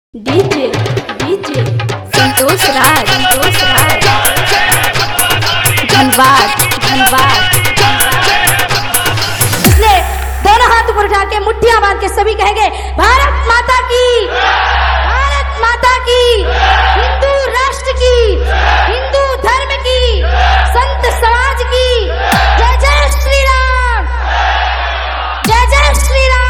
DJ DJ Santosh राज धन्यवाद धन्यवाद। इसलिए दोनों हाथ ऊपर उठा के मुट्ठियां बांध के सभी कहेंगे भारत माता की, भारत माता की, हिंदू राष्ट्र की, हिंदू धर्म की, संत समाज की, जय जय श्री राम, जय जय श्री राम।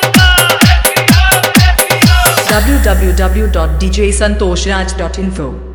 www.djsantoshraj.info